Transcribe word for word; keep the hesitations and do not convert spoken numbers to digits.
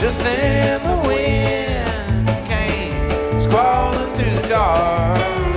Just then the wind came squalling through the dark.